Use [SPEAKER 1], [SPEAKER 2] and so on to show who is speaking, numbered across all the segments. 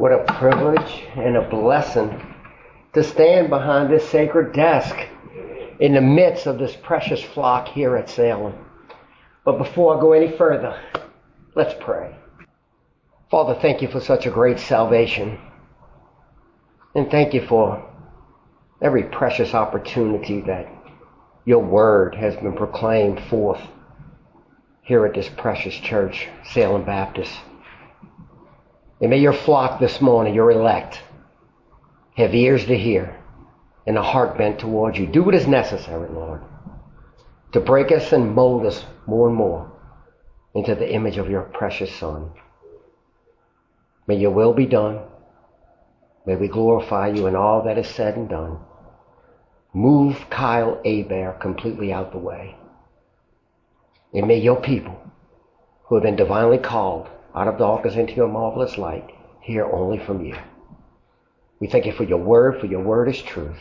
[SPEAKER 1] What a privilege and a blessing to stand behind this sacred desk in the midst of this precious flock here at Salem. But before I go any further, let's pray. Father, thank you for such a great salvation. And thank you for every precious opportunity that your word has been proclaimed forth here at this precious church, Salem Baptist. And may your flock this morning, your elect, have ears to hear and a heart bent towards you. Do what is necessary, Lord, to break us and mold us more and more into the image of your precious Son. May your will be done. May we glorify you in all that is said and done. Move Kyle Hebert completely out the way. And may your people, who have been divinely called out of darkness into your marvelous light, hear only from you. We thank you for your word is truth.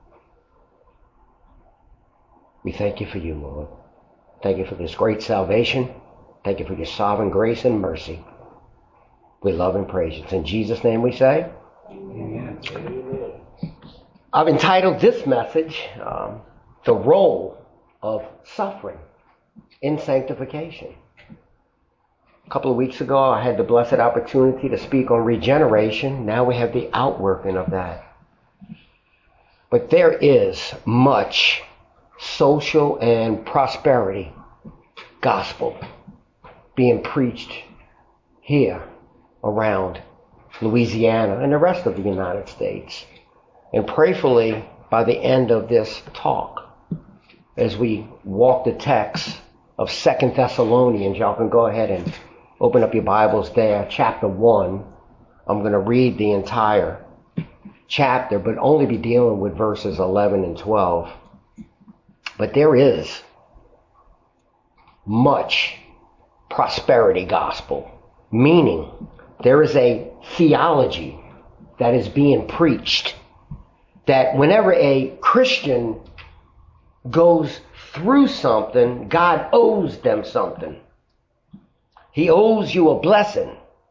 [SPEAKER 1] We thank you for you, Lord. Thank you for this great salvation. Thank you for your sovereign grace and mercy. We love and praise you. It's in Jesus' name we say. Amen. I've entitled this message, The Role of Suffering in Sanctification. A couple of weeks ago, I had the blessed opportunity to speak on regeneration. Now we have the outworking of that. But there is much social and prosperity gospel being preached here around Louisiana and the rest of the United States. And prayerfully, by the end of this talk, as we walk the text of 2 Thessalonians, y'all can go ahead and open up your Bibles there, chapter 1. I'm going to read the entire chapter, but only be dealing with verses 11 and 12. But there is much prosperity gospel, meaning there is a theology that is being preached that whenever a Christian goes through something, God owes them something. He owes you a blessing.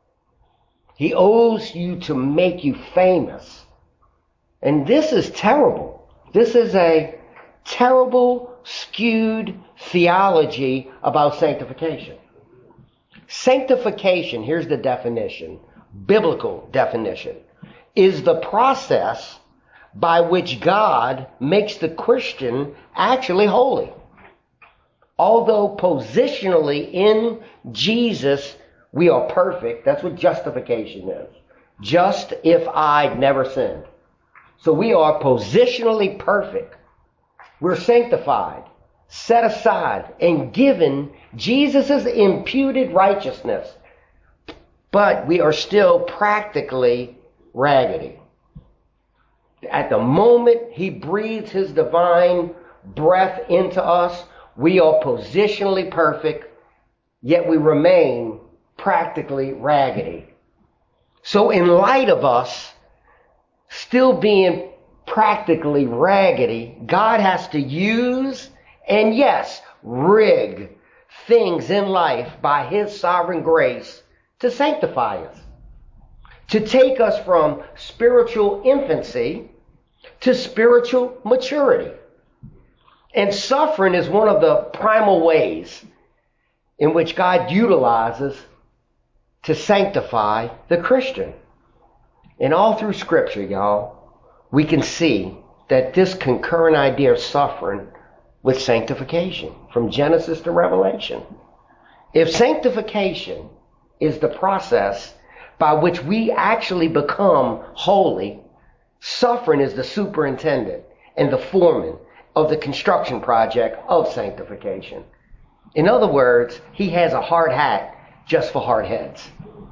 [SPEAKER 1] He owes you to make you famous. And this is terrible. This is a terrible, skewed theology about sanctification. Sanctification, here's the definition, biblical definition, is the process by which God makes the Christian actually holy. Although positionally in Jesus we are perfect, that's what justification is. Just if I'd never sinned. So we are positionally perfect. We're sanctified, set aside, and given Jesus' imputed righteousness. But we are still practically raggedy. At the moment he breathes his divine breath into us, we are positionally perfect, yet we remain practically raggedy. So in light of us still being practically raggedy, God has to use and yes, rig things in life by his sovereign grace to sanctify us, to take us from spiritual infancy to spiritual maturity. And suffering is one of the primal ways in which God utilizes to sanctify the Christian. And all through Scripture, y'all, we can see that this concurrent idea of suffering with sanctification, from Genesis to Revelation. If sanctification is the process by which we actually become holy, suffering is the superintendent and the foreman of the construction project of sanctification. In other words, he has a hard hat just for hard heads.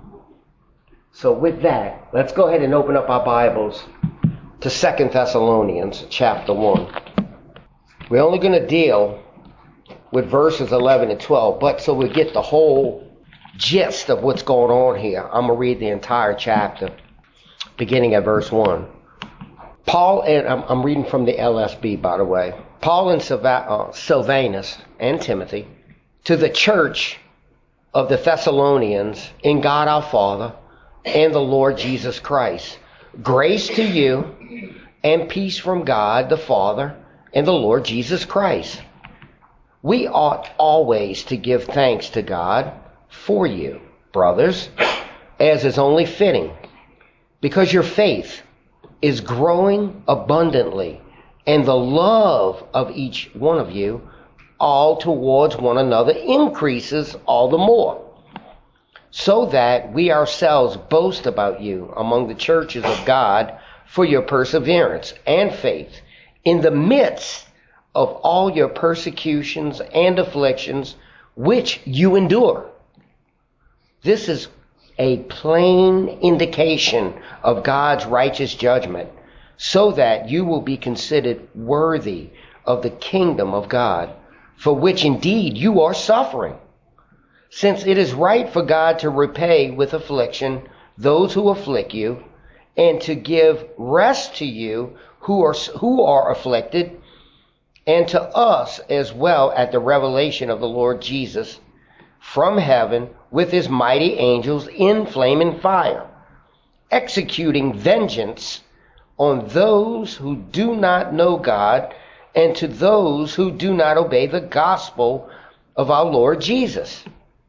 [SPEAKER 1] So with that, let's go ahead and open up our Bibles to 2 Thessalonians chapter 1. We're only going to deal with verses 11 and 12, but so we get the whole gist of what's going on here, I'm going to read the entire chapter, beginning at verse 1. Paul, and I'm reading from the LSB, by the way. Paul and Silvanus and Timothy, to the church of the Thessalonians in God our Father, and the Lord Jesus Christ. Grace to you and peace from God the Father and the Lord Jesus Christ. We ought always to give thanks to God for you, brothers, as is only fitting, because your faith is growing abundantly, and the love of each one of you all towards one another increases all the more, so that we ourselves boast about you among the churches of God for your perseverance and faith in the midst of all your persecutions and afflictions which you endure. This is a plain indication of God's righteous judgment, so that you will be considered worthy of the kingdom of God, for which indeed you are suffering. Since it is right for God to repay with affliction those who afflict you, and to give rest to you who are afflicted, and to us as well at the revelation of the Lord Jesus from heaven with his mighty angels in flaming fire, executing vengeance on those who do not know God and to those who do not obey the gospel of our Lord Jesus.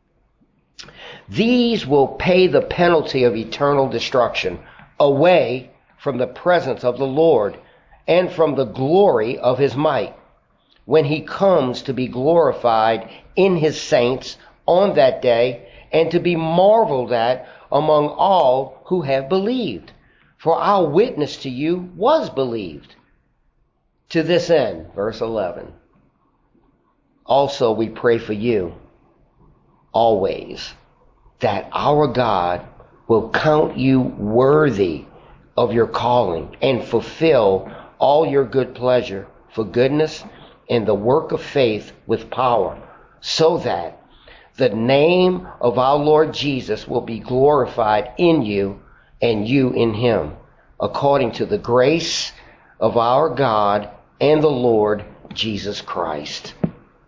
[SPEAKER 1] These will pay the penalty of eternal destruction away from the presence of the Lord and from the glory of his might, when he comes to be glorified in his saints on that day, and to be marveled at among all who have believed. For our witness to you was believed. To this end, verse 11, also we pray for you always, that our God will count you worthy of your calling and fulfill all your good pleasure for goodness and the work of faith with power, so that the name of our Lord Jesus will be glorified in you and you in him, according to the grace of our God and the Lord Jesus Christ.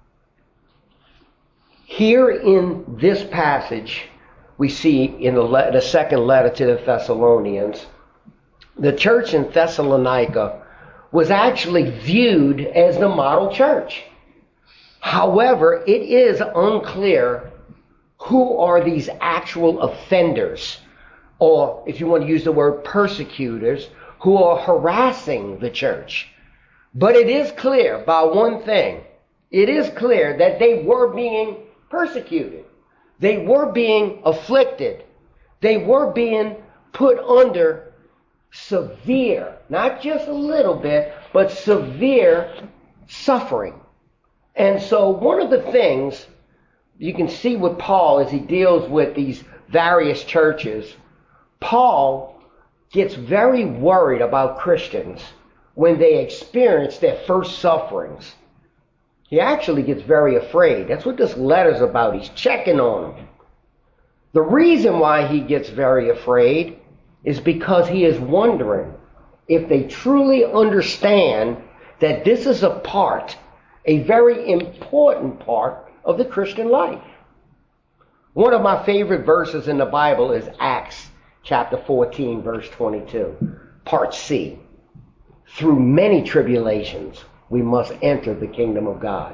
[SPEAKER 1] Here in this passage, we see in the second letter to the Thessalonians, the church in Thessalonica was actually viewed as the model church. However, it is unclear who are these actual offenders, or if you want to use the word persecutors, who are harassing the church. But it is clear by one thing. It is clear that they were being persecuted. They were being afflicted. They were being put under severe, not just a little bit, but severe suffering. And so one of the things you can see with Paul as he deals with these various churches, Paul gets very worried about Christians when they experience their first sufferings. He actually gets very afraid. That's what this letter's about. He's checking on them. The reason why he gets very afraid is because he is wondering if they truly understand that this is a very important part of the Christian life. One of my favorite verses in the Bible is Acts chapter 14, verse 22, part C. Through many tribulations, we must enter the kingdom of God.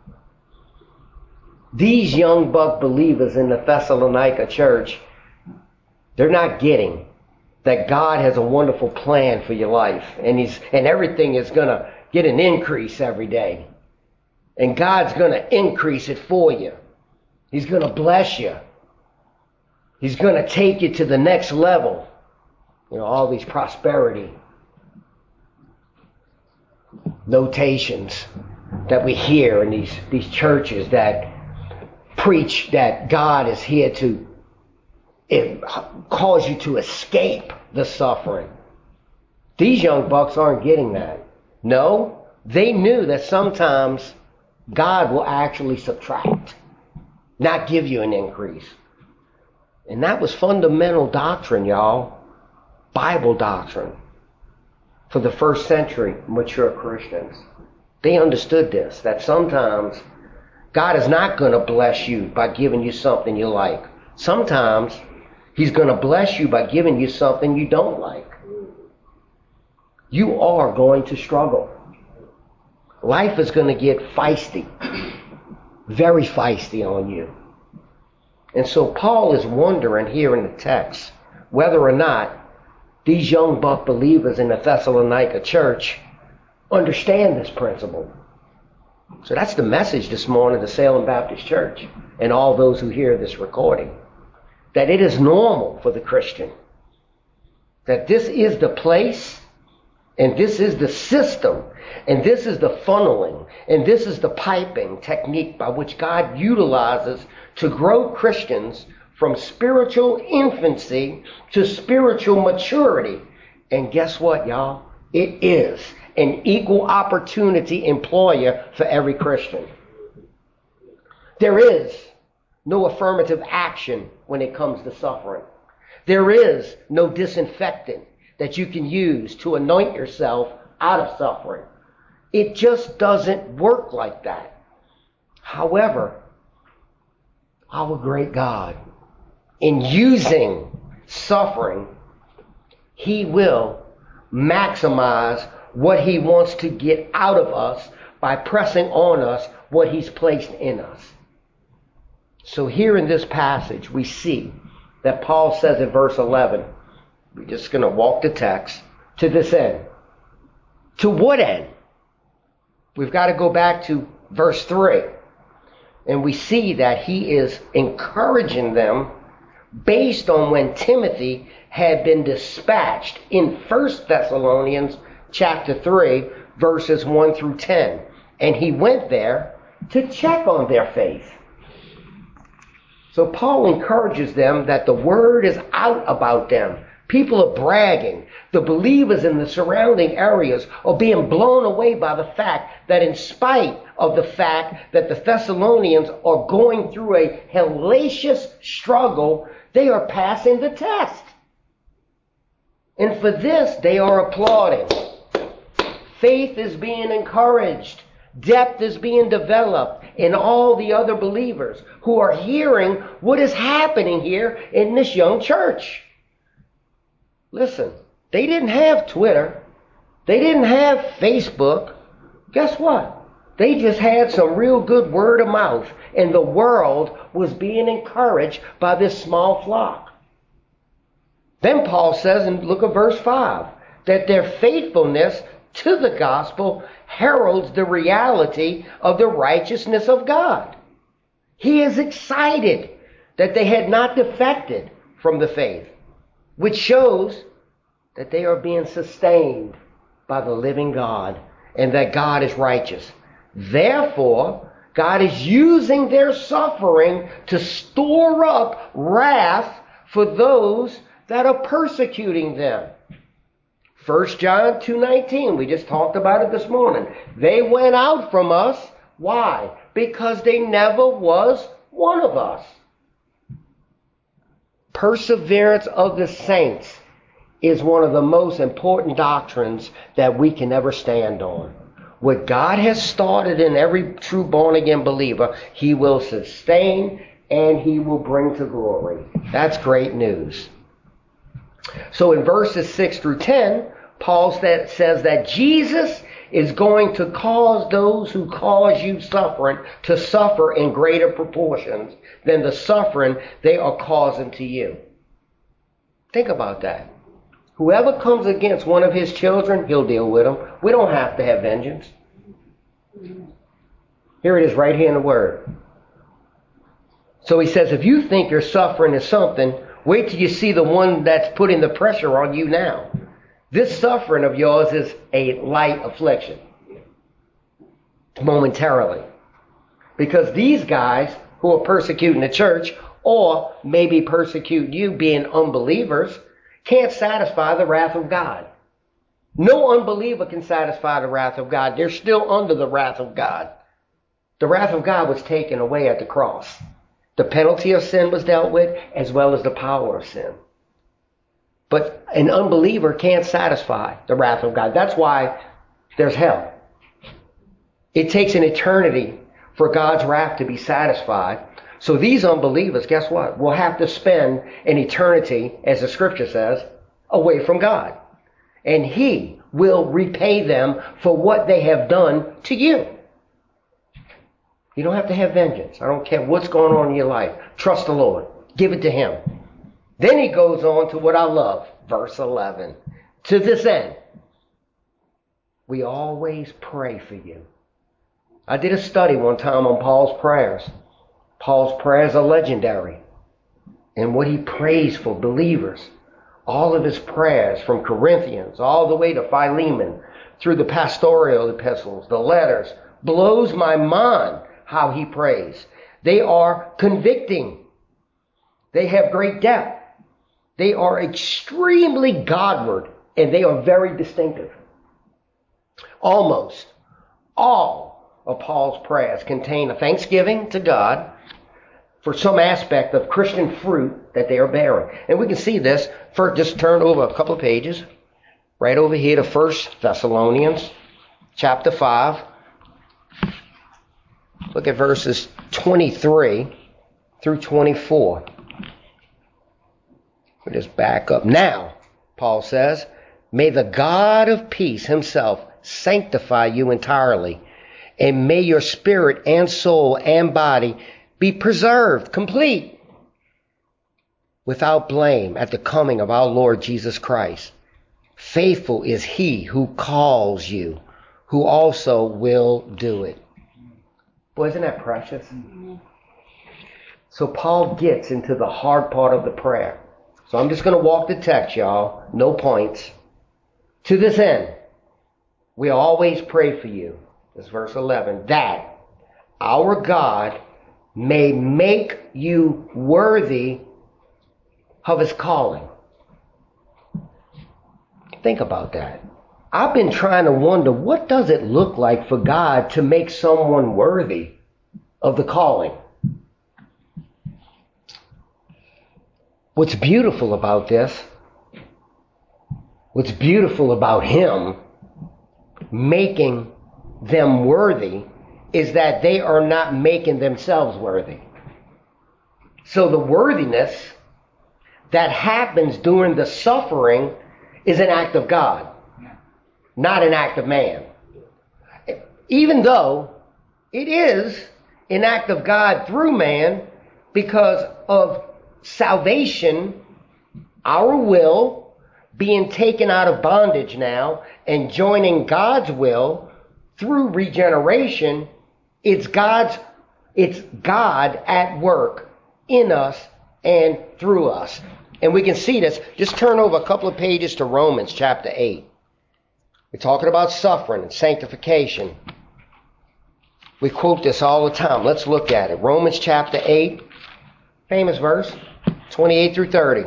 [SPEAKER 1] These young buck believers in the Thessalonica church, they're not getting that God has a wonderful plan for your life, and everything is going to get an increase every day. And God's going to increase it for you. He's going to bless you. He's going to take you to the next level. You know, all these prosperity notations that we hear in these churches that preach that God is here to cause you to escape the suffering. These young bucks aren't getting that. No, they knew that sometimes God will actually subtract, not give you an increase. And that was fundamental doctrine, y'all. Bible doctrine for the first century mature Christians. They understood this, that sometimes God is not going to bless you by giving you something you like. Sometimes He's going to bless you by giving you something you don't like. You are going to struggle. Life is going to get feisty, very feisty on you. And so Paul is wondering here in the text whether or not these young buck believers in the Thessalonica church understand this principle. So that's the message this morning of the Salem Baptist Church and all those who hear this recording. That it is normal for the Christian. That this is the place, and this is the system, and this is the funneling, and this is the piping technique by which God utilizes to grow Christians from spiritual infancy to spiritual maturity. And guess what, y'all? It is an equal opportunity employer for every Christian. There is no affirmative action when it comes to suffering. There is no disinfectant that you can use to anoint yourself out of suffering. It just doesn't work like that. However, our great God, in using suffering, He will maximize what He wants to get out of us by pressing on us what He's placed in us. So here in this passage, we see that Paul says in verse 11, we're just going to walk the text, to this end. To what end? We've got to go back to verse 3. And we see that he is encouraging them based on when Timothy had been dispatched in 1 Thessalonians chapter 3, verses 1 through 10. And he went there to check on their faith. So Paul encourages them that the word is out about them. People are bragging. The believers in the surrounding areas are being blown away by the fact that in spite of the fact that the Thessalonians are going through a hellacious struggle, they are passing the test. And for this, they are applauding. Faith is being encouraged. Depth is being developed in all the other believers who are hearing what is happening here in this young church. Listen, they didn't have Twitter. They didn't have Facebook. Guess what? They just had some real good word of mouth, and the world was being encouraged by this small flock. Then Paul says, and look at verse 5, that their faithfulness to the gospel heralds the reality of the righteousness of God. He is excited that they had not defected from the faith, which shows that they are being sustained by the living God and that God is righteous. Therefore, God is using their suffering to store up wrath for those that are persecuting them. 1 John 2:19, we just talked about it this morning. They went out from us. Why? Because they never was one of us. Perseverance of the saints is one of the most important doctrines that we can ever stand on. What God has started in every true born-again believer, He will sustain and He will bring to glory. That's great news. So in verses 6 through 10, Paul says that Jesus is going to cause those who cause you suffering to suffer in greater proportions than the suffering they are causing to you. Think about that. Whoever comes against one of His children, He'll deal with them. We don't have to have vengeance. Here it is right here in the Word. So he says, if you think your suffering is something, wait till you see the one that's putting the pressure on you now. This suffering of yours is a light affliction. Momentarily. Because these guys who are persecuting the church, or maybe persecute you being unbelievers, can't satisfy the wrath of God. No unbeliever can satisfy the wrath of God. They're still under the wrath of God. The wrath of God was taken away at the cross. The penalty of sin was dealt with, as well as the power of sin. But an unbeliever can't satisfy the wrath of God. That's why there's hell. It takes an eternity for God's wrath to be satisfied. So these unbelievers, guess what? Will have to spend an eternity, as the scripture says, away from God. And he will repay them for what they have done to you. You don't have to have vengeance. I don't care what's going on in your life. Trust the Lord. Give it to him. Then he goes on to what I love. Verse 11. To this end, we always pray for you. I did a study one time on Paul's prayers. Paul's prayers are legendary. And what he prays for believers. All of his prayers from Corinthians all the way to Philemon, through the pastoral epistles, the letters, blows my mind how he prays. They are convicting. They have great depth. They are extremely Godward, and they are very distinctive. Almost all of Paul's prayers contain a thanksgiving to God for some aspect of Christian fruit that they are bearing. And we can see this. First, just turn over a couple of pages. Right over here to 1 Thessalonians chapter 5. Look at verses 23 through 24. We just back up. Now, Paul says, may the God of peace himself sanctify you entirely, and may your spirit and soul and body be preserved, complete, without blame at the coming of our Lord Jesus Christ. Faithful is he who calls you, who also will do it. Boy, isn't that precious? Mm-hmm. So Paul gets into the hard part of the prayer. So I'm just going to walk the text, y'all. No points. To this end, we always pray for you. This is verse 11. That our God may make you worthy of his calling. Think about that. I've been trying to wonder, what does it look like for God to make someone worthy of the calling? What's beautiful about this, what's beautiful about him making them worthy, is that they are not making themselves worthy. So the worthiness that happens during the suffering is an act of God, not an act of man. Even though it is an act of God through man, because of salvation, our will being taken out of bondage now and joining God's will through regeneration, it's God at work in us and through us. And we can see this. Just turn over a couple of pages to Romans chapter 8. We're talking about suffering and sanctification. We quote this all the time. Let's look at it. Romans chapter 8, famous verse, 28 through 30.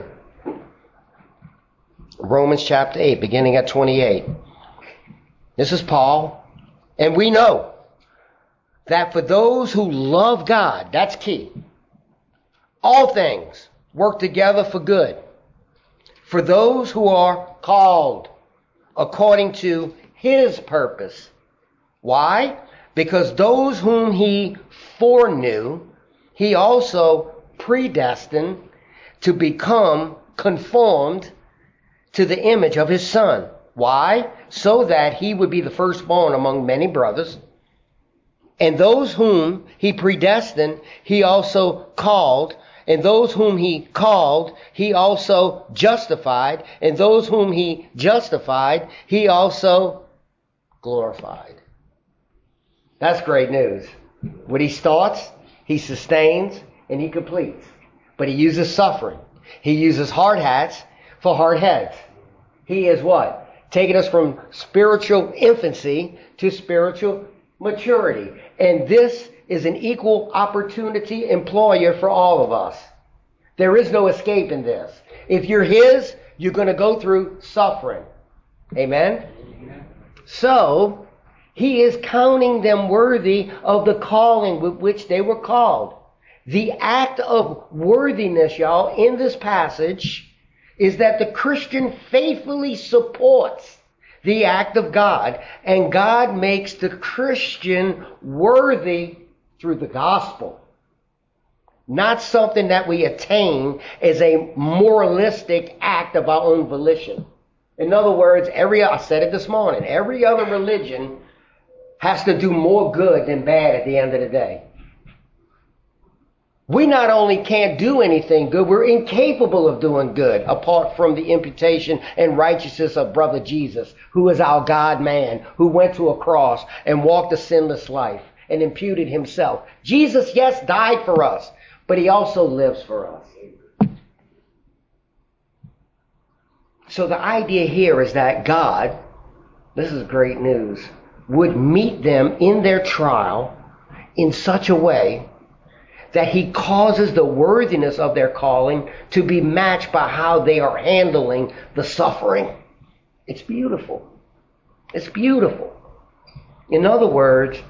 [SPEAKER 1] Romans chapter 8, beginning at 28. This is Paul. And we know that for those who love God, that's key, all things work together for good. For those who are called according to his purpose. Why? Because those whom he foreknew, he also predestined to become conformed to the image of his Son. Why? So that he would be the firstborn among many brothers. And those whom he predestined, he also called. And those whom he called, he also justified. And those whom he justified, he also glorified. That's great news. What he starts, he sustains, and he completes. But he uses suffering. He uses hard hats for hard heads. He is what? Taking us from spiritual infancy to spiritual maturity. And this is an equal opportunity employer for all of us. There is no escape in this. If you're his, you're going to go through suffering. Amen? Amen. So, he is counting them worthy of the calling with which they were called. The act of worthiness, y'all, in this passage is that the Christian faithfully supports the act of God, and God makes the Christian worthy through the gospel. not something that we attain as a moralistic act of our own volition. In other words, I said it this morning, every other religion has to do more good than bad at the end of the day. We not only can't do anything good, we're incapable of doing good apart from the imputation and righteousness of brother Jesus, who is our God-man, who went to a cross and walked a sinless life and imputed himself. Jesus, yes, died for us, but he also lives for us. So the idea here is that God, this is great news, would meet them in their trial in such a way that he causes the worthiness of their calling to be matched by how they are handling the suffering. It's beautiful. It's beautiful. In other words,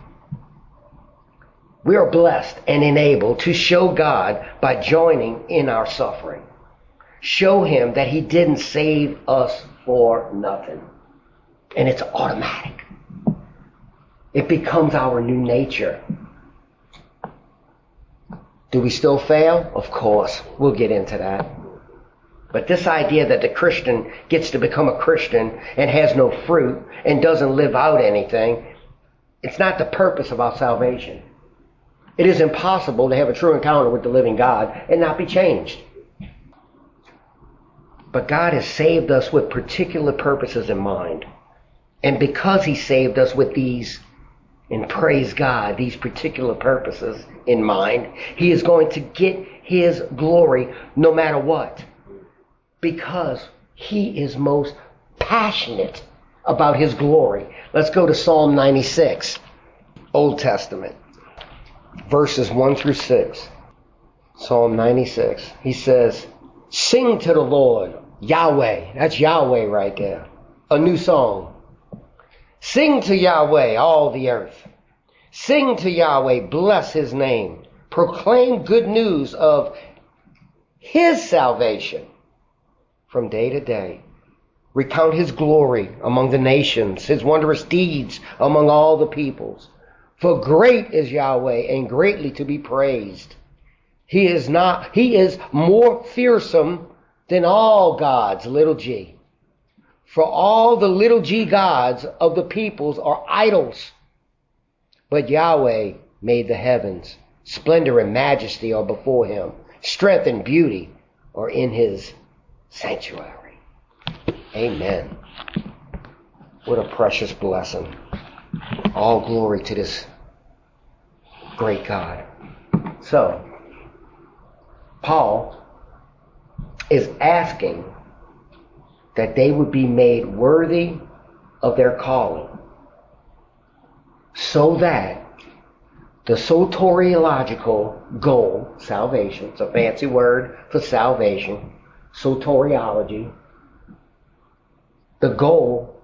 [SPEAKER 1] we are blessed and enabled to show God by joining in our suffering. Show him that he didn't save us for nothing. And it's automatic. It becomes our new nature. Do we still fail? Of course. We'll get into that. But this idea that the Christian gets to become a Christian and has no fruit and doesn't live out anything, it's not the purpose of our salvation. It is impossible to have a true encounter with the living God and not be changed. But God has saved us with particular purposes in mind. And because he saved us with these, and praise God, these particular purposes in mind, he is going to get his glory no matter what. Because he is most passionate about his glory. Let's go to Psalm 96, Old Testament, verses 1 through 6. Psalm 96. He says, sing to the Lord, Yahweh. That's Yahweh right there. A new song. Sing to Yahweh, all the earth. Sing to Yahweh, bless his name. Proclaim good news of his salvation from day to day. Recount his glory among the nations, his wondrous deeds among all the peoples. For great is Yahweh and greatly to be praised. He is more fearsome than all gods, little g. For all the little g gods of the peoples are idols. But Yahweh made the heavens. Splendor and majesty are before him. Strength and beauty are in his sanctuary. Amen. What a precious blessing. All glory to this great God. So, Paul is asking that they would be made worthy of their calling, so that the soteriological goal, salvation, it's a fancy word for salvation, soteriology, the goal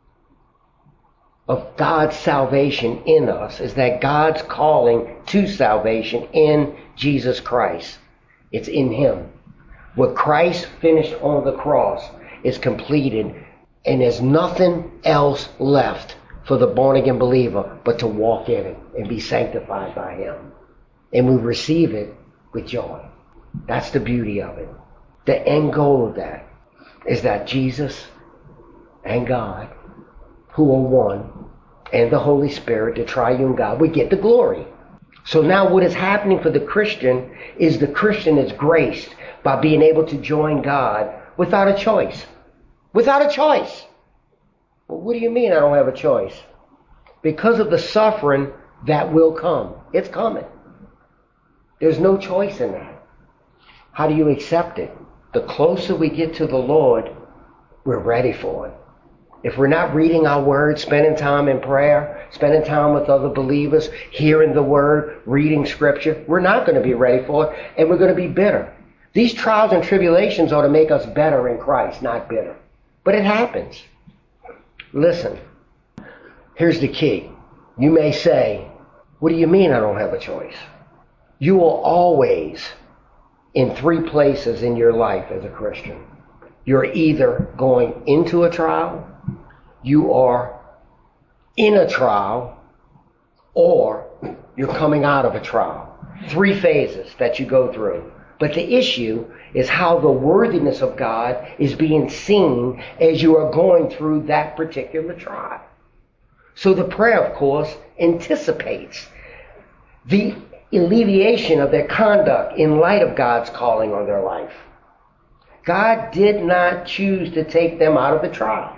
[SPEAKER 1] of God's salvation in us is that God's calling to salvation in Jesus Christ. It's in him. What Christ finished on the cross is completed, and there's nothing else left for the born-again believer but to walk in it and be sanctified by him. And we receive it with joy. That's the beauty of it. The end goal of that is that Jesus and God, who are one, and the Holy Spirit, the triune God, we get the glory. So now what is happening for the Christian is the Christian is graced by being able to join God without a choice. Without a choice. Well, what do you mean I don't have a choice? Because of the suffering that will come. It's coming. There's no choice in that. How do you accept it? The closer we get to the Lord, we're ready for it. If we're not reading our word, spending time in prayer, spending time with other believers, hearing the word, reading scripture, we're not going to be ready for it, and we're going to be bitter. These trials and tribulations are to make us better in Christ, not bitter. But it happens. Listen, here's the key. You may say, what do you mean I don't have a choice? You are always in three places in your life as a Christian. You're either going into a trial, you are in a trial, or you're coming out of a trial. 3 phases that you go through. But the issue is how the worthiness of God is being seen as you are going through that particular trial. So the prayer, of course, anticipates the alleviation of their conduct in light of God's calling on their life. God did not choose to take them out of the trial.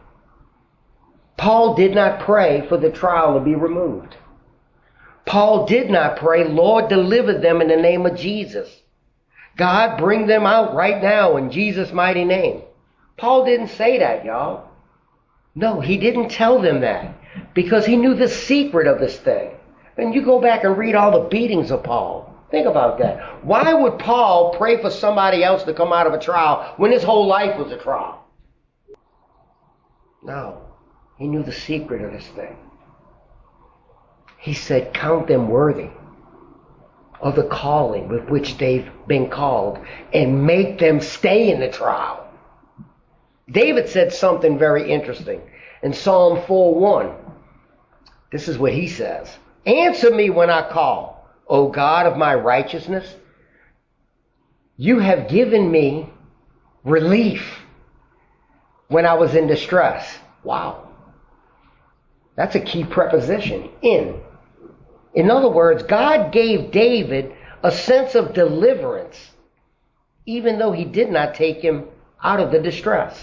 [SPEAKER 1] Paul did not pray for the trial to be removed. Paul did not pray, Lord, deliver them in the name of Jesus. God, bring them out right now in Jesus' mighty name. Paul didn't say that, y'all. No, he didn't tell them that because he knew the secret of this thing. And you go back and read all the beatings of Paul. Think about that. Why would Paul pray for somebody else to come out of a trial when his whole life was a trial? No, he knew the secret of this thing. He said, count them worthy of the calling with which they've been called and make them stay in the trial. David said something very interesting in Psalm 4:1. This is what he says. Answer me when I call, O God of my righteousness. You have given me relief when I was in distress. Wow. That's a key preposition, in. In other words, God gave David a sense of deliverance, even though he did not take him out of the distress.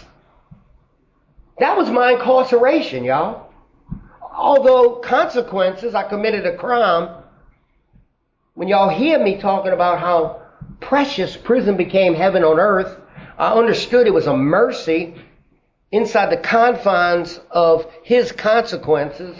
[SPEAKER 1] That was my incarceration, y'all. Although consequences, I committed a crime. When y'all hear me talking about how precious prison became heaven on earth, I understood it was a mercy inside the confines of his consequences.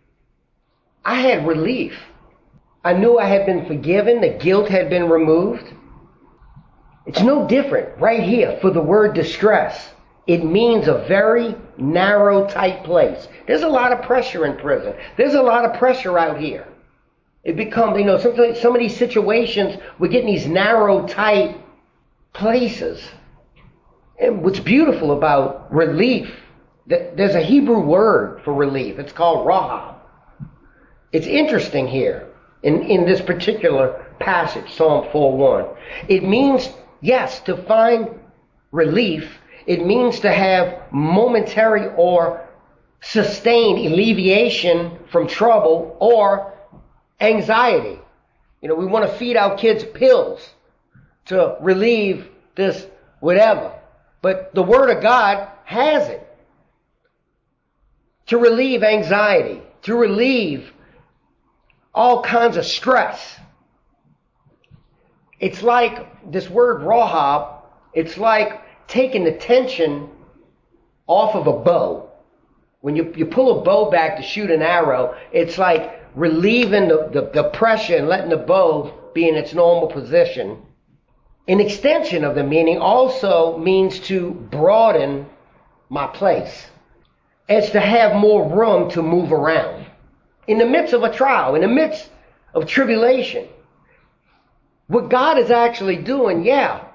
[SPEAKER 1] I had relief. I knew I had been forgiven. The guilt had been removed. It's no different right here for the word distress. It means a very narrow, tight place. There's a lot of pressure in prison. There's a lot of pressure out here. It becomes, some of these situations, we get in these narrow, tight places. And what's beautiful about relief, there's a Hebrew word for relief. It's called rahab. It's interesting here in this particular passage, Psalm 4:1. It means, yes, to find relief. It means to have momentary or sustained alleviation from trouble or anxiety. We want to feed our kids pills to relieve this whatever. But the Word of God has it. To relieve anxiety, to relieve all kinds of stress. It's like this word rahab, it's like taking the tension off of a bow. When you pull a bow back to shoot an arrow, it's like relieving the pressure and letting the bow be in its normal position. An extension of the meaning also means to broaden my place. It's to have more room to move around. In the midst of a trial, in the midst of tribulation, what God is actually doing,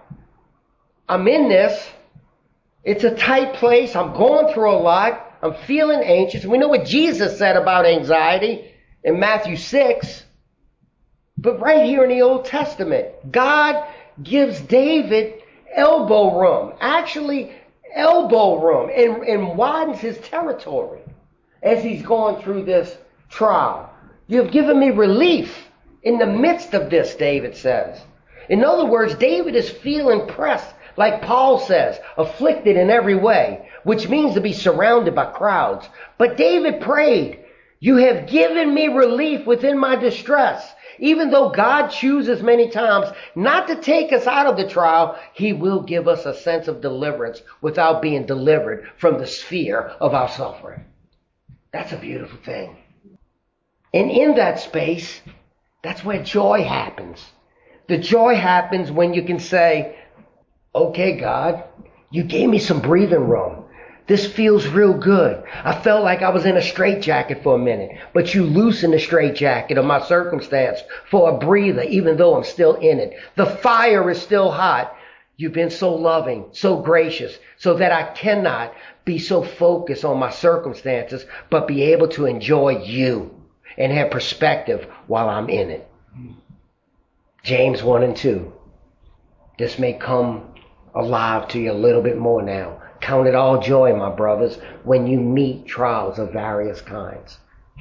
[SPEAKER 1] I'm in this. It's a tight place. I'm going through a lot. I'm feeling anxious. We know what Jesus said about anxiety in Matthew 6. But right here in the Old Testament, God gives David elbow room. Actually, elbow room. And widens his territory as he's going through this trial. You've given me relief in the midst of this, David says. In other words, David is feeling pressed, like Paul says, afflicted in every way, which means to be surrounded by crowds. But David prayed, you have given me relief within my distress. Even though God chooses many times not to take us out of the trial, he will give us a sense of deliverance without being delivered from the sphere of our suffering. That's a beautiful thing. And in that space, that's where joy happens. The joy happens when you can say, okay, God, you gave me some breathing room. This feels real good. I felt like I was in a straitjacket for a minute, but you loosened the straitjacket of my circumstance for a breather, even though I'm still in it. The fire is still hot. You've been so loving, so gracious, so that I cannot be so focused on my circumstances, but be able to enjoy you and have perspective while I'm in it. James 1 and 2. This may come alive to you a little bit more now. Count it all joy, my brothers, when you meet trials of various kinds.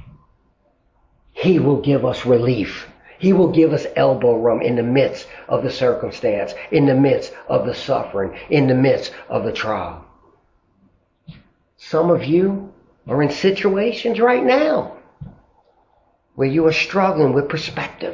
[SPEAKER 1] He will give us relief. He will give us elbow room in the midst of the circumstance, in the midst of the suffering, in the midst of the trial. Some of you are in situations right now where you are struggling with perspective.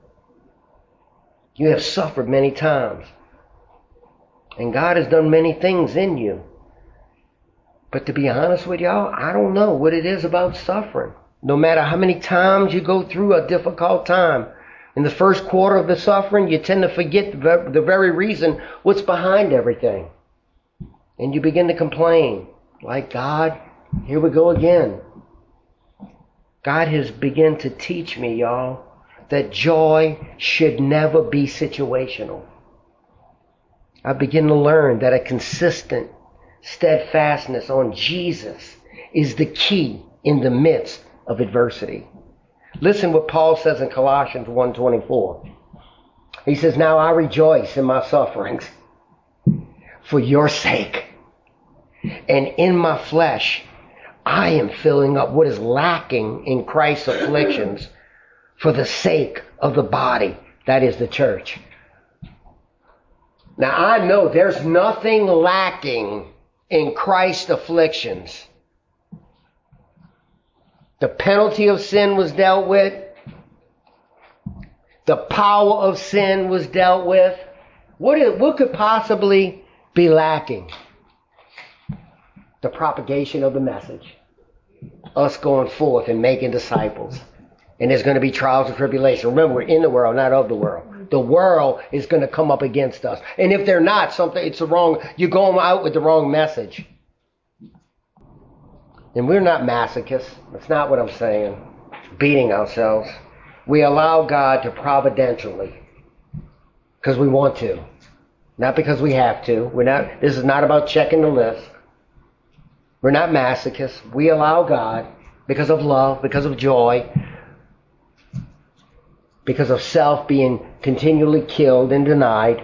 [SPEAKER 1] You have suffered many times. And God has done many things in you. But to be honest with y'all, I don't know what it is about suffering. No matter how many times you go through a difficult time, in the first quarter of the suffering, you tend to forget the very reason what's behind everything. And you begin to complain, like, God, here we go again. God has begun to teach me, y'all, that joy should never be situational. I begin to learn that a consistent steadfastness on Jesus is the key in the midst of adversity. Listen what Paul says in Colossians 1:24. He says, now I rejoice in my sufferings for your sake. And in my flesh, I am filling up what is lacking in Christ's afflictions for the sake of the body, that is the church. Now I know there's nothing lacking in Christ's afflictions. The penalty of sin was dealt with. The power of sin was dealt with. What could possibly be lacking? The propagation of the message. Us going forth and making disciples. And there's going to be trials and tribulation. Remember, we're in the world, not of the world. The world is going to come up against us. And if they're not, you're going out with the wrong message. And we're not masochists. That's not what I'm saying. Beating ourselves. We allow God to providentially. Because we want to. Not because we have to. This is not about checking the list. We're not masochists. We allow God, because of love, because of joy, because of self being continually killed and denied,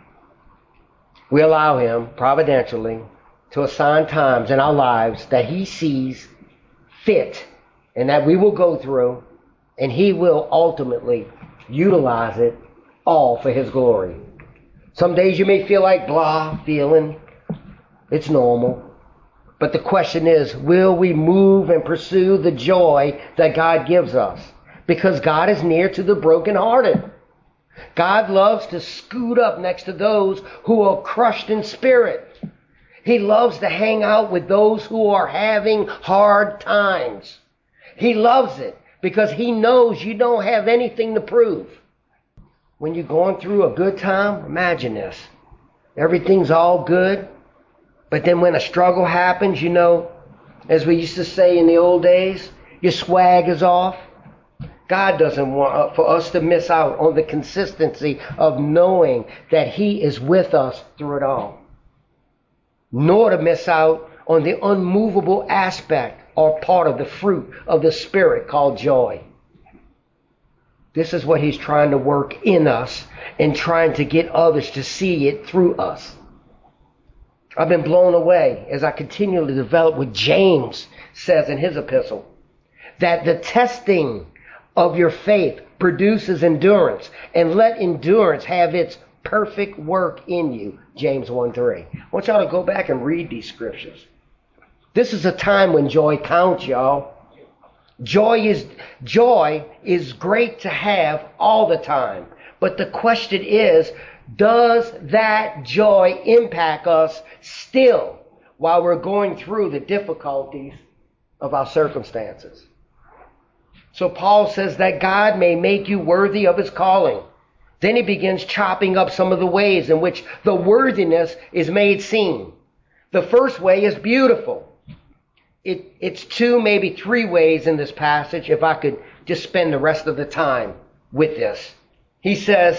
[SPEAKER 1] we allow Him providentially to assign times in our lives that He sees fit and that we will go through, and He will ultimately utilize it all for His glory. Some days you may feel like blah feeling. It's normal. But the question is, will we move and pursue the joy that God gives us? Because God is near to the brokenhearted. God loves to scoot up next to those who are crushed in spirit. He loves to hang out with those who are having hard times. He loves it because He knows you don't have anything to prove. When you're going through a good time, imagine this. Everything's all good. But then when a struggle happens, as we used to say in the old days, your swag is off. God doesn't want for us to miss out on the consistency of knowing that He is with us through it all. Nor to miss out on the unmovable aspect or part of the fruit of the Spirit called joy. This is what He's trying to work in us and trying to get others to see it through us. I've been blown away as I continue to develop what James says in his epistle, that the testing of your faith produces endurance, and let endurance have its perfect work in you. James 1:3. I want y'all to go back and read these scriptures. This is a time when joy counts, y'all. Joy is great to have all the time. But the question is, does that joy impact us still while we're going through the difficulties of our circumstances? So Paul says that God may make you worthy of His calling. Then he begins chopping up some of the ways in which the worthiness is made seen. The first way is beautiful. It's 2, maybe 3 ways in this passage, if I could just spend the rest of the time with this. He says,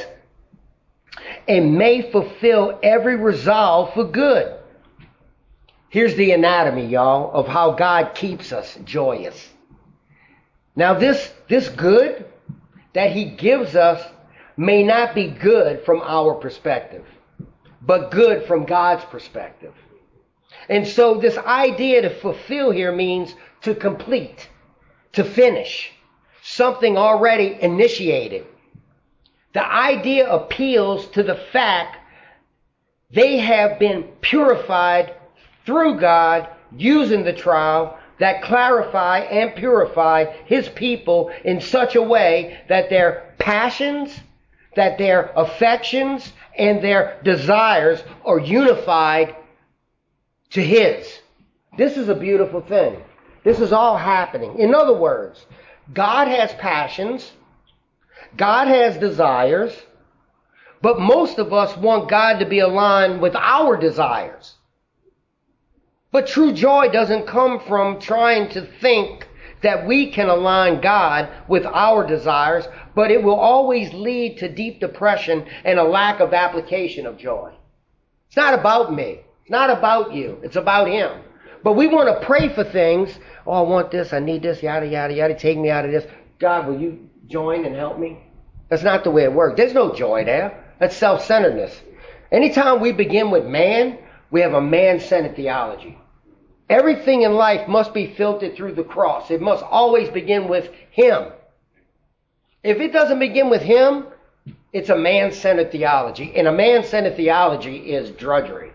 [SPEAKER 1] and may fulfill every resolve for good. Here's the anatomy, y'all, of how God keeps us joyous. Now this good that He gives us may not be good from our perspective, but good from God's perspective. And so this idea to fulfill here means to complete, to finish, something already initiated. The idea appeals to the fact they have been purified through God using the trial that clarify and purify his people in such a way that their passions, that their affections, and their desires are unified to his. This is a beautiful thing. This is all happening. In other words, God has passions, God has desires, but most of us want God to be aligned with our desires. But true joy doesn't come from trying to think that we can align God with our desires, but it will always lead to deep depression and a lack of application of joy. It's not about me. It's not about you. It's about him. But we want to pray for things. Oh, I want this. I need this. Yada, yada, yada. Take me out of this. God, will you join and help me? That's not the way it works. There's no joy there. That's self-centeredness. Anytime we begin with man, we have a man-centered theology. Everything in life must be filtered through the cross. It must always begin with him. If it doesn't begin with him, it's a man-centered theology. And a man-centered theology is drudgery.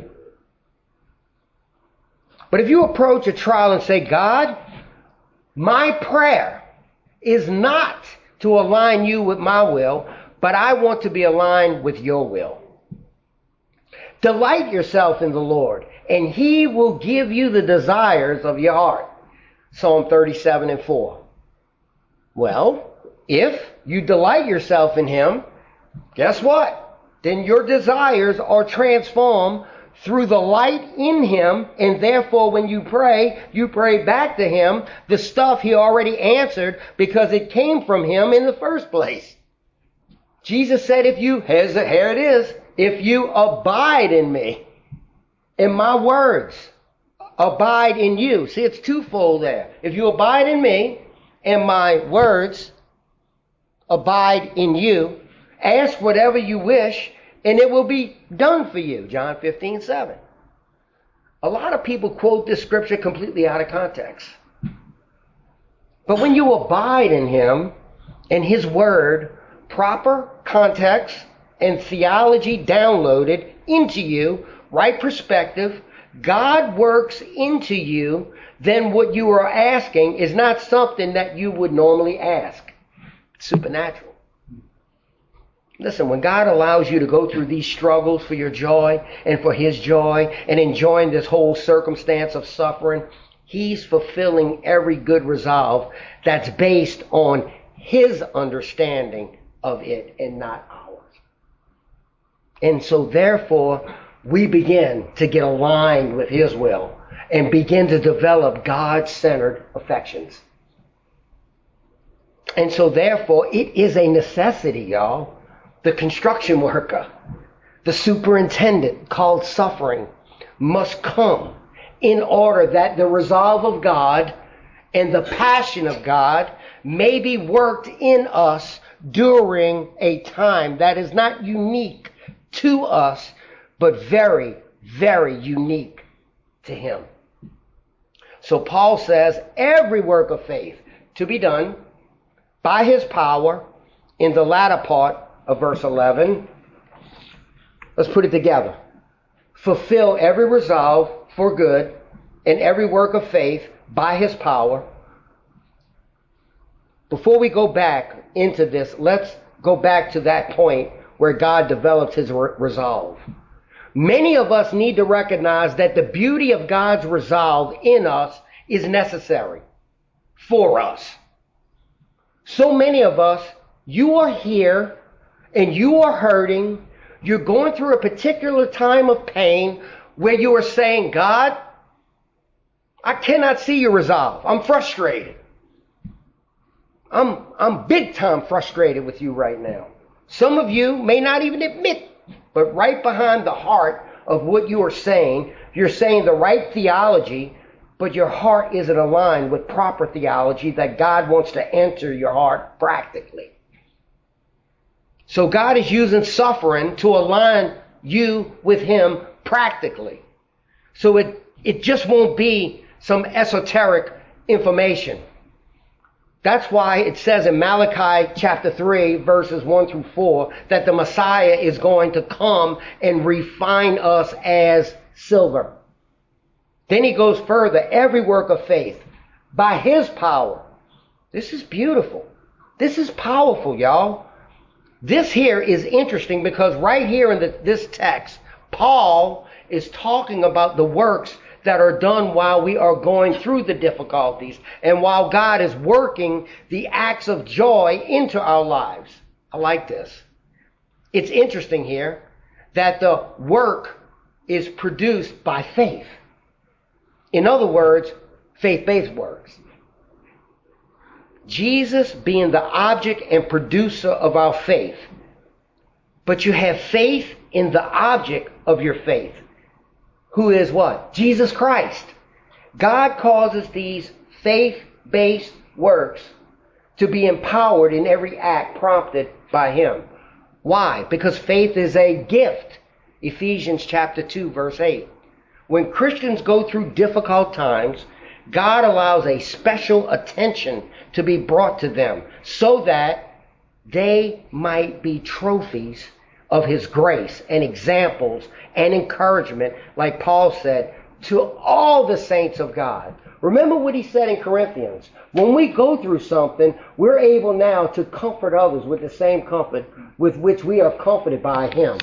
[SPEAKER 1] But if you approach a trial and say, God, my prayer is not to align you with my will, but I want to be aligned with your will. Delight yourself in the Lord, and he will give you the desires of your heart. Psalm 37:4. Well, if you delight yourself in him, guess what? Then your desires are transformed through the light in him, and therefore when you pray back to him the stuff he already answered because it came from him in the first place. Jesus said, here it is, if you abide in me, and my words abide in you. See, it's twofold there. If you abide in me, and my words abide in you, ask whatever you wish, and it will be done for you. John 15:7. A lot of people quote this scripture completely out of context. But when you abide in him and his word, proper context and theology downloaded into you, right perspective, God works into you, then what you are asking is not something that you would normally ask. It's supernatural. Listen, when God allows you to go through these struggles for your joy and for his joy and enjoying this whole circumstance of suffering, he's fulfilling every good resolve that's based on his understanding of it and not ours. And so therefore, we begin to get aligned with his will and begin to develop God-centered affections. And so therefore, it is a necessity, y'all. The construction worker, the superintendent called suffering, must come in order that the resolve of God and the passion of God may be worked in us during a time that is not unique to us, but very, very unique to him. So Paul says, every work of faith to be done by his power in the latter part of verse 11. Let's put it together. Fulfill every resolve for good and every work of faith by his power. Before we go back into this, let's go back to that point where God develops his resolve. Many of us need to recognize that the beauty of God's resolve in us is necessary for us. So many of us, you are here and you are hurting. You're going through a particular time of pain where you are saying, God, I cannot see your resolve. I'm frustrated. I'm big time frustrated with you right now. Some of you may not even admit, but right behind the heart of what you are saying, you're saying the right theology, but your heart isn't aligned with proper theology that God wants to enter your heart practically. So God is using suffering to align you with him practically. So it just won't be some esoteric information. That's why it says in Malachi chapter 3, verses 1 through 4, that the Messiah is going to come and refine us as silver. Then he goes further, every work of faith, by his power. This is beautiful. This is powerful, y'all. This here is interesting because right here in this text, Paul is talking about the works that are done while we are going through the difficulties and while God is working the acts of joy into our lives. I like this. It's interesting here that the work is produced by faith. In other words, faith-based works. Jesus being the object and producer of our faith. But you have faith in the object of your faith. Who is what? Jesus Christ. God causes these faith-based works to be empowered in every act prompted by him. Why? Because faith is a gift. Ephesians chapter 2, verse 8. When Christians go through difficult times, God allows a special attention to be brought to them so that they might be trophies of his grace and examples and encouragement, like Paul said, to all the saints of God. Remember what he said in Corinthians. When we go through something, we're able now to comfort others with the same comfort with which we are comforted by him.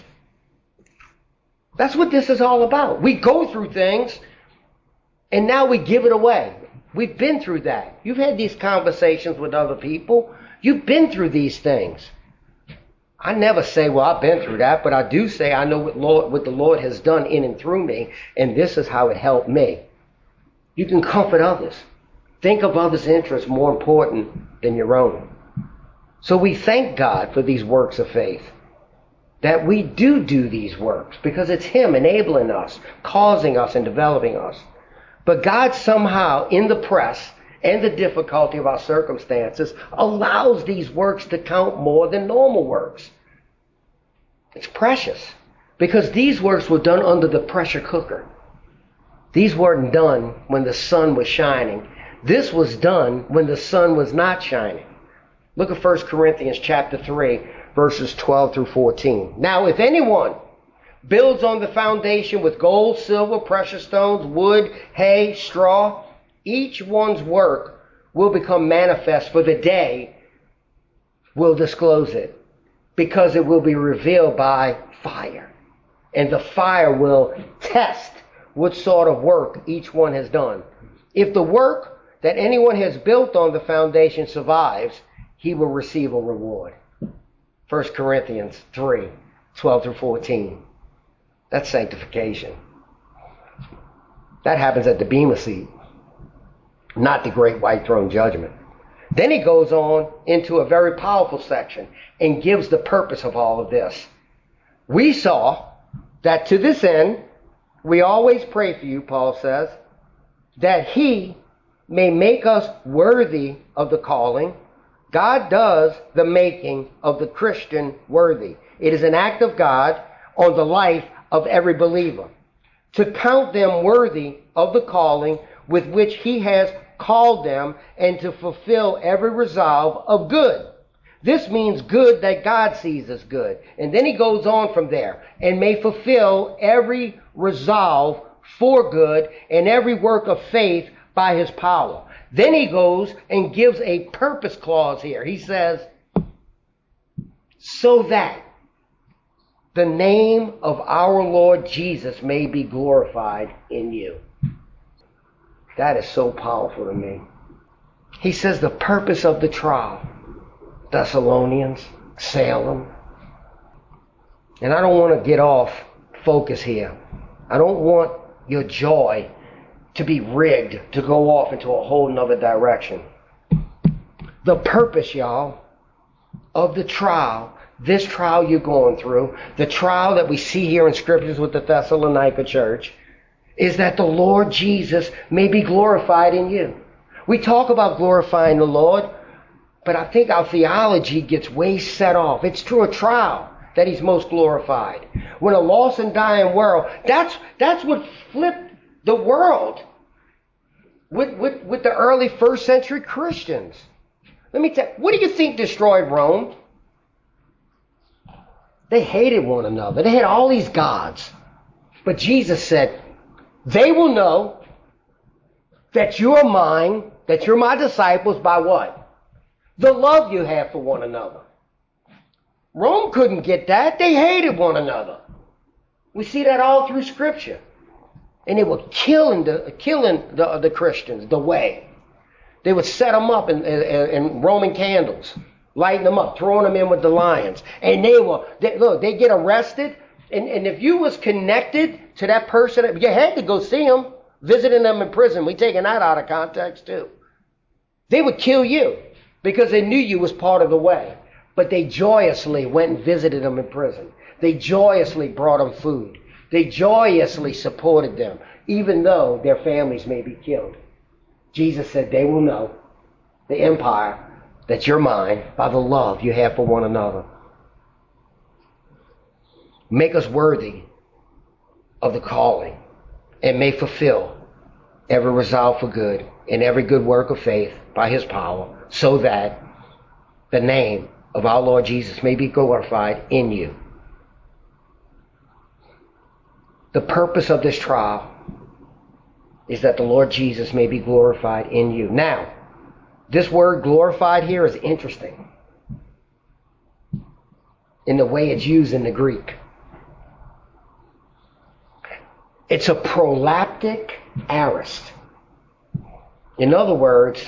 [SPEAKER 1] That's what this is all about. We go through things and now we give it away. We've been through that. You've had these conversations with other people. You've been through these things. I never say, well, I've been through that, but I do say I know what the Lord has done in and through me, and this is how it helped me. You can comfort others. Think of others' interests more important than your own. So we thank God for these works of faith, that we do these works, because it's him enabling us, causing us, and developing us. But God somehow, in the press and the difficulty of our circumstances, allows these works to count more than normal works. It's precious, because these works were done under the pressure cooker. These weren't done when the sun was shining. This was done when the sun was not shining. Look at 1 Corinthians chapter 3, verses 12 through 14. Now, if anyone builds on the foundation with gold, silver, precious stones, wood, hay, straw, each one's work will become manifest, for the day will disclose it, because it will be revealed by fire. And the fire will test what sort of work each one has done. If the work that anyone has built on the foundation survives, he will receive a reward. 1 Corinthians 3, 12 through 14. That's sanctification. That happens at the Bema seat, not the great white throne judgment. Then he goes on into a very powerful section and gives the purpose of all of this. We saw that to this end, we always pray for you, Paul says, that he may make us worthy of the calling. God does the making of the Christian worthy. It is an act of God on the life of every believer, to count them worthy of the calling with which he has called them, and to fulfill every resolve of good. This means good that God sees as good. And then he goes on from there, and may fulfill every resolve for good and every work of faith by his power. Then he goes and gives a purpose clause here. He says, so that the name of our Lord Jesus may be glorified in you. That is so powerful to me. He says the purpose of the trial. Thessalonians, Salem. And I don't want to get off focus here. I don't want your joy to be rigged to go off into a whole nother direction. The purpose, y'all, of the trial, this trial you're going through, the trial that we see here in scriptures with the Thessalonica church, is that the Lord Jesus may be glorified in you. We talk about glorifying the Lord. But I think our theology gets way set off. It's through a trial that he's most glorified. When a lost and dying world, that's what flipped the world with the early first century Christians. Let me tell you, what do you think destroyed Rome? They hated one another. They had all these gods. But Jesus said, they will know that you are mine, that you're my disciples by what? The love you have for one another. Rome couldn't get that. They hated one another. We see that all through Scripture. And they were killing the Christians the way. They would set them up in Roman candles, lighting them up, throwing them in with the lions. And they get arrested. And if you was connected to that person, you had to go see them, visiting them in prison. We taking that out of context too. They would kill you because they knew you was part of the way. But they joyously went and visited them in prison. They joyously brought them food. They joyously supported them, even though their families may be killed. Jesus said, they will know, the empire, that you're mine by the love you have for one another. Make us worthy of the calling, and may fulfill every resolve for good and every good work of faith by his power, so that the name of our Lord Jesus may be glorified in you. The purpose of this trial is that the Lord Jesus may be glorified in you. Now, this word glorified here is interesting in the way it's used in the Greek. It's a prolaptic aorist. In other words,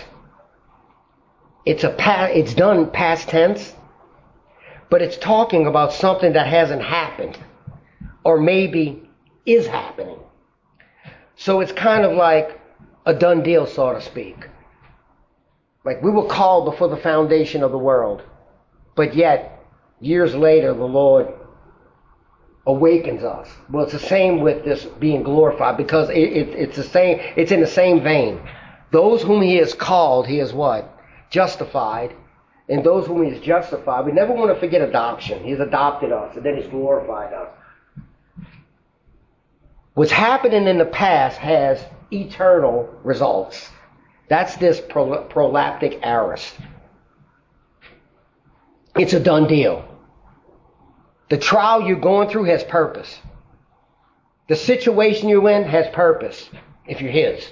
[SPEAKER 1] it's done past tense, but it's talking about something that hasn't happened, or maybe is happening. So it's kind of like a done deal, so to speak. Like we were called before the foundation of the world, but yet years later the Lord awakens us. Well, it's the same with this being glorified, because it's the same. It's in the same vein. Those whom he has called, he has what? Justified. And those whom he has justified, we never want to forget adoption. He's adopted us, and then he's glorified us. What's happening in the past has eternal results. That's this prolaptic aorist. It's a done deal. The trial you're going through has purpose. The situation you're in has purpose, if you're his.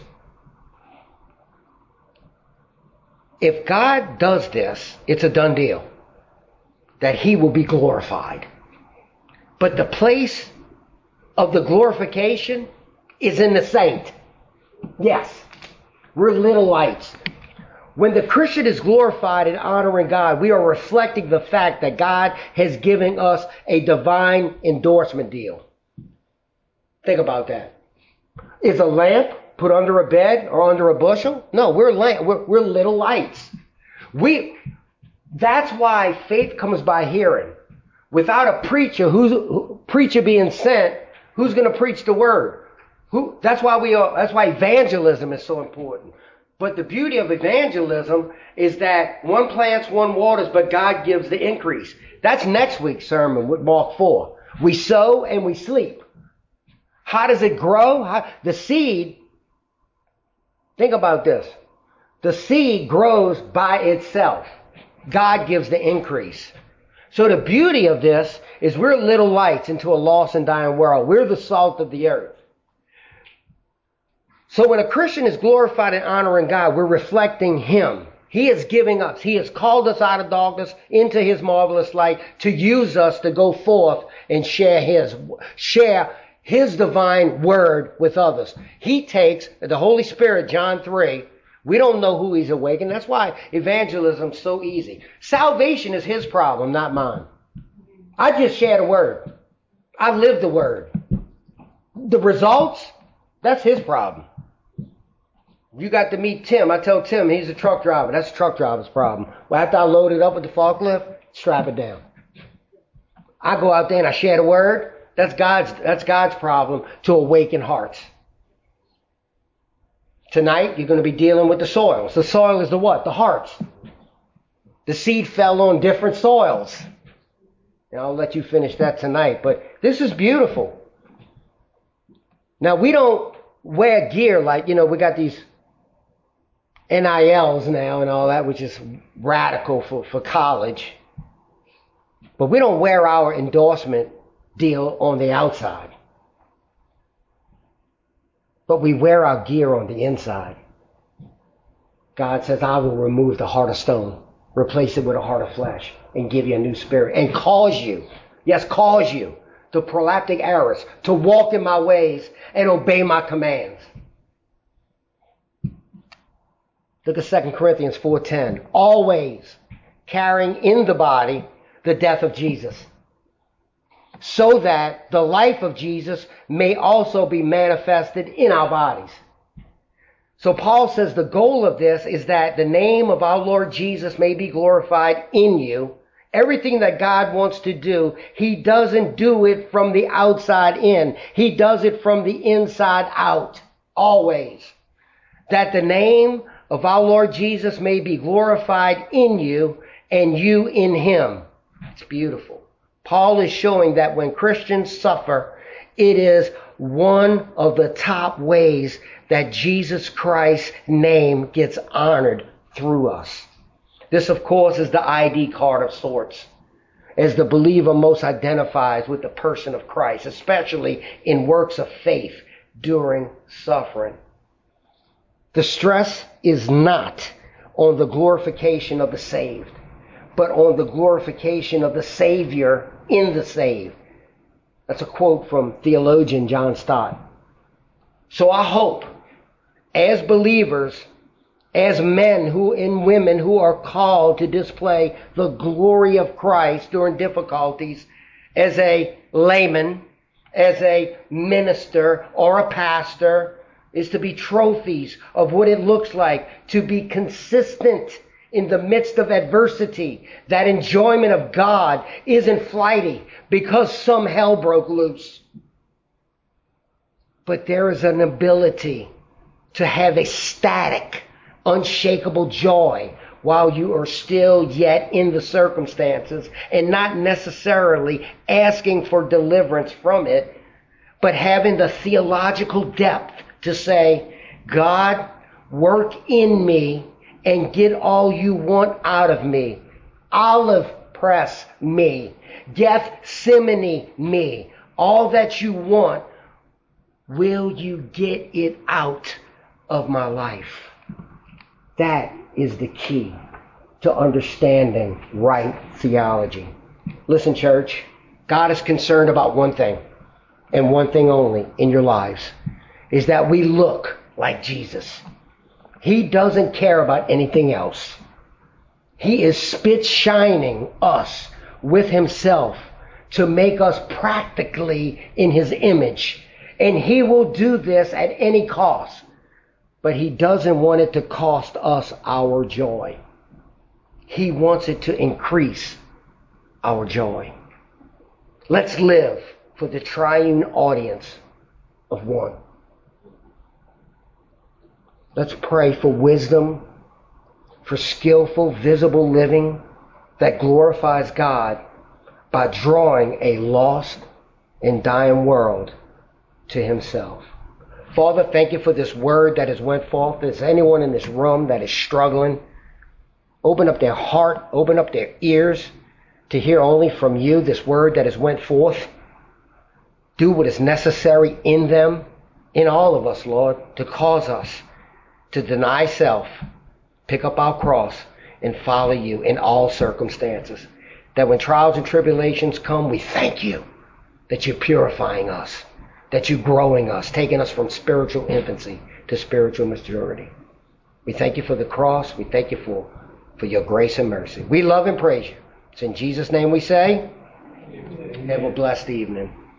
[SPEAKER 1] If God does this, it's a done deal, that he will be glorified. But the place of the glorification is in the saint. Yes, we're little lights. When the Christian is glorified and honoring God, we are reflecting the fact that God has given us a divine endorsement deal. Think about that. Is a lamp put under a bed or under a bushel? No, we're little lights. That's why faith comes by hearing. Without a preacher being sent, who's going to preach the word? That's why evangelism is so important. But the beauty of evangelism is that one plants, one waters, but God gives the increase. That's next week's sermon with Mark 4. We sow and we sleep. How does it grow? The seed, think about this. The seed grows by itself. God gives the increase. So the beauty of this is we're little lights into a lost and dying world. We're the salt of the earth. So when a Christian is glorified and honoring God, we're reflecting him. He is giving us. He has called us out of darkness into his marvelous light to use us to go forth and share his divine word with others. He takes the Holy Spirit, John 3. We don't know who he's awakening. That's why evangelism is so easy. Salvation is his problem, not mine. I just share the word. I live the word. The results, that's his problem. You got to meet Tim. I tell Tim he's a truck driver. That's a truck driver's problem. Well, after I load it up with the forklift, strap it down. I go out there and I share the word. That's God's problem to awaken hearts. Tonight, you're going to be dealing with the soils. The soil is the what? The hearts. The seed fell on different soils. And I'll let you finish that tonight. But this is beautiful. Now, we don't wear gear like, we got these NILs now and all that, which is radical for college. But we don't wear our endorsement deal on the outside. But we wear our gear on the inside. God says, I will remove the heart of stone, replace it with a heart of flesh, and give you a new spirit, and cause you, the proleptic aorist, to walk in my ways and obey my commands. Look at 2 Corinthians 4:10. Always carrying in the body the death of Jesus, so that the life of Jesus may also be manifested in our bodies. So Paul says the goal of this is that the name of our Lord Jesus may be glorified in you. Everything that God wants to do, he doesn't do it from the outside in. He does it from the inside out, always. That the name of our Lord Jesus may be glorified in you and you in him. It's beautiful. Paul is showing that when Christians suffer, it is one of the top ways that Jesus Christ's name gets honored through us. This, of course, is the ID card of sorts, as the believer most identifies with the person of Christ, especially in works of faith during suffering. The stress is not on the glorification of the saved, but on the glorification of the Savior in the saved. That's a quote from theologian John Stott. So I hope, as believers, as men and women who are called to display the glory of Christ during difficulties, as a layman, as a minister or a pastor, is to be trophies of what it looks like to be consistent in the midst of adversity. That enjoyment of God isn't flighty because some hell broke loose. But there is an ability to have a static, unshakable joy while you are still yet in the circumstances, and not necessarily asking for deliverance from it, but having the theological depth to say, God, work in me and get all you want out of me. Olive press me. Gethsemane me. All that you want, will you get it out of my life? That is the key to understanding right theology. Listen, church, God is concerned about one thing, and one thing only in your lives, is that we look like Jesus. He doesn't care about anything else. He is spit shining us with himself to make us practically in his image. And he will do this at any cost. But he doesn't want it to cost us our joy. He wants it to increase our joy. Let's live for the triune audience of one. Let's pray for wisdom, for skillful, visible living that glorifies God by drawing a lost and dying world to himself. Father, thank you for this word that has went forth. If there's anyone in this room that is struggling, open up their heart, open up their ears to hear only from you this word that has went forth. Do what is necessary in them, in all of us, Lord, to cause us to deny self, pick up our cross, and follow you in all circumstances. That when trials and tribulations come, we thank you that you're purifying us, that you're growing us, taking us from spiritual infancy to spiritual maturity. We thank you for the cross. We thank you for your grace and mercy. We love and praise you. It's in Jesus' name we say. Amen. Have a blessed evening.